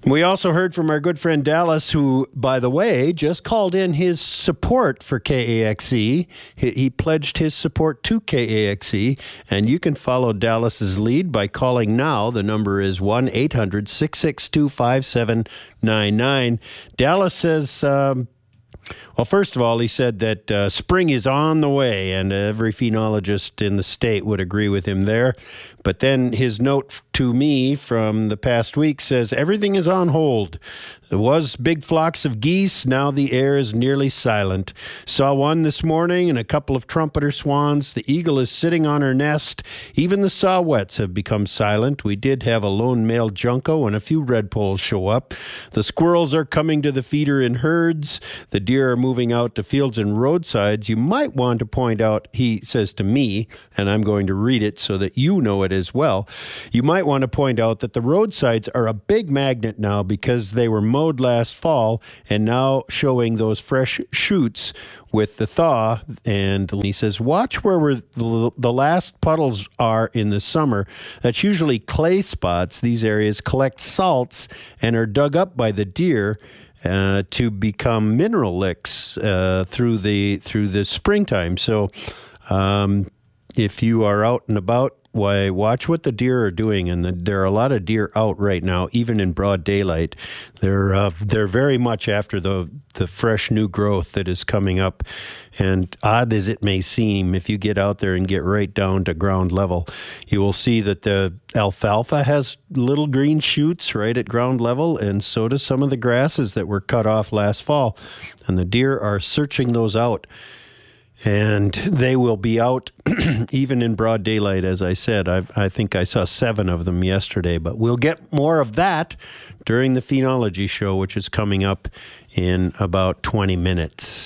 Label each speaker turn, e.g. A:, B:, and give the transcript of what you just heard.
A: We also heard from our good friend Dallas, who, by the way, just called in his support for KAXE. He pledged his support to KAXE, and you can follow Dallas's lead by calling now. The number is 1-800-662-5799. Dallas says, well, first of all, he said that spring is on the way, and every phenologist in the state would agree with him there. But then his note to me from the past week says, everything is on hold. There was big flocks of geese. Now the air is nearly silent. Saw one this morning and a couple of trumpeter swans. The eagle is sitting on her nest. Even the saw-whets have become silent. We did have a lone male junco and a few redpolls show up. The squirrels are coming to the feeder in herds. The deer are moving out to fields and roadsides. You might want to point out, he says to me, and I'm going to read it so that you know it as well. You might want to point out that the roadsides are a big magnet now because they were mowed last fall and now showing those fresh shoots with the thaw. And he says, watch where the last puddles are in the summer. That's usually clay spots. These areas collect salts and are dug up by the deer to become mineral licks through the springtime. So if you are out and about, why, watch what the deer are doing, and there are a lot of deer out right now, even in broad daylight. They're very much after the fresh new growth that is coming up. And odd as it may seem, if you get out there and get right down to ground level, you will see that the alfalfa has little green shoots right at ground level, and so does some of the grasses that were cut off last fall. And the deer are searching those out. And they will be out even in broad daylight, as I said. I think I saw 7 of them yesterday, but we'll get more of that during the Phenology Show, which is coming up in about 20 minutes.